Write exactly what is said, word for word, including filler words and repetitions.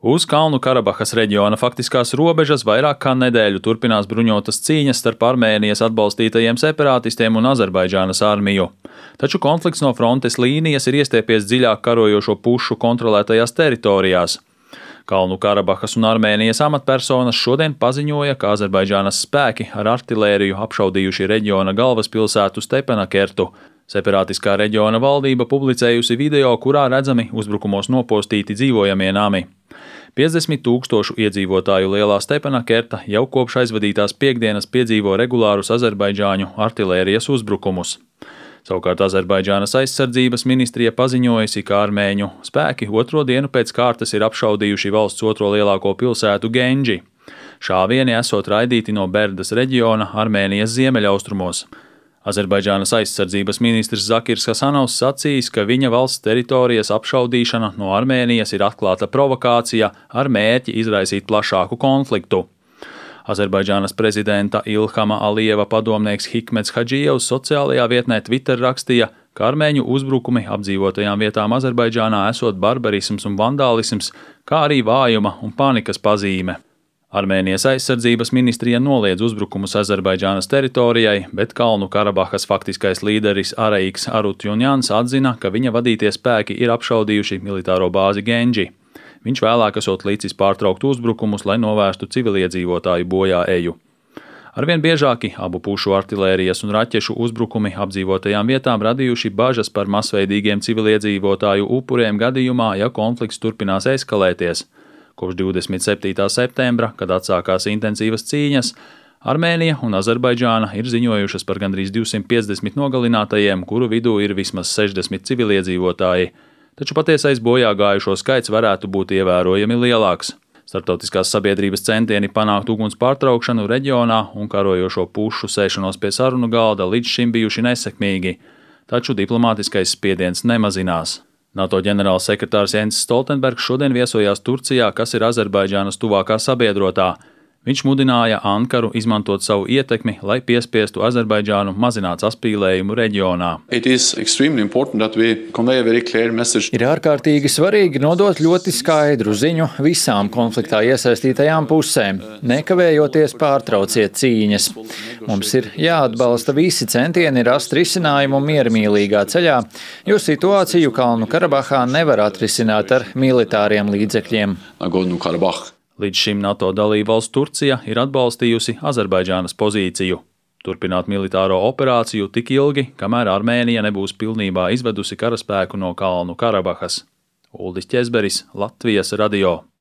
Uz Kalnu Karabahas reģiona faktiskās robežas vairāk kā nedēļu turpinās bruņotas cīņas starp Armēnijas atbalstītajiem separātistiem un Azerbaidžānas armiju. Taču konflikts no frontes līnijas ir iestiepies dziļāk karojošo pušu kontrolētajās teritorijās. Kalnu Karabahas un Armēnijas amatpersonas šodien paziņoja, ka Azerbaidžānas spēki ar artilēriju apšaudījuši reģiona galvaspilsētu Stepanakertu. Separātiskā reģiona valdība publicējusi video, kurā redzami uzbrukumos nopostīti dzīvojamie nami. piecdesmit tūkstošu iedzīvotāju lielā Stepanakerta jau kopš aizvadītās piekdienas piedzīvo regulārus azerbaidžāņu artilērijas uzbrukumus. Savukārt Azerbaidžānas aizsardzības ministrija paziņojusi, ka armēņu spēki otro dienu pēc kārtas ir apšaudījuši valsts otro lielāko pilsētu Gendži. Šāvieni esot raidīti no Berdas reģiona Armēnijas ziemeļaustrumos. Azerbaidžānas aizsardzības ministrs Zakirs Hasanovs sacījis, ka viņa valsts teritorijas apšaudīšana no Armēnijas ir atklāta provokācija ar mērķi izraisīt plašāku konfliktu. Azerbaidžānas prezidenta Ilhama Alieva padomnieks Hikmets Hadžijevs sociālajā vietnē Twitter rakstīja, ka armēņu uzbrukumi apdzīvotajām vietām Azerbaidžānā esot barbarisms un vandālisms, kā arī vājuma un panikas pazīme. Armēnijas aizsardzības ministrija noliedz uzbrukumus Azerbaidžānas teritorijai, bet Kalnu Karabahas faktiskais līderis Areiks Arutjunjans atzina, ka viņa vadītie spēki ir apšaudījuši militāro bāzi Gendži. Viņš vēlāk esot līdzis pārtraukt uzbrukumus, lai novērstu civiliedzīvotāju bojā eju. Arvien biežāki abu pušu artilērijas un raķešu uzbrukumi apdzīvotajām vietām radījuši bažas par masveidīgiem civiliedzīvotāju upuriem gadījumā, ja konflikts turpinās eskalēties. Kopš divdesmit septītā septembra, kad atsākās intensīvas cīņas, Armēnija un Azerbaidžāna ir ziņojušas par gandrīz divsimt piecdesmit nogalinātajiem, kuru vidū ir vismaz sešdesmit civiliedzīvotāji, taču patiesais bojā gājušo skaits varētu būt ievērojami lielāks. Starptautiskās sabiedrības centieni panākt uguns pārtraukšanu reģionā un karojošo pušu sēšanos pie sarunu galda līdz šim bijuši nesekmīgi, taču diplomātiskais spiediens nemazinās. NATO ģenerālsekretārs Jens Stoltenbergs šodien viesojās Turcijā, kas ir Azerbaidžānas tuvākā sabiedrotā. Viņš mudināja Ankaru izmantot savu ietekmi, lai piespiestu Azerbaidžānu mazināt saspīlējumu reģionā. Ir ārkārtīgi svarīgi nodot ļoti skaidru ziņu visām konfliktā iesaistītajām pusēm. Nekavējoties pārtrauciet cīņas. Mums ir jāatbalsta visi centieni rast risinājumu miermīlīgā ceļā, jo situāciju Kalnu Karabahā nevar atrisināt ar militāriem līdzekļiem. Līdz šim NATO dalībvalsts Turcija ir atbalstījusi Azerbaidžānas pozīciju. Turpināt militāro operāciju tik ilgi, kamēr Armēnija nebūs pilnībā izvedusi karaspēku no Kalnu Karabahas. Uldis Ķezberis, Latvijas radio.